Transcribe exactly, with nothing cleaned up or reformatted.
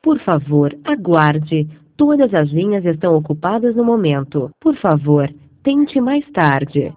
Por favor, aguarde. Todas as linhas estão ocupadas no momento. Por favor, tente mais tarde.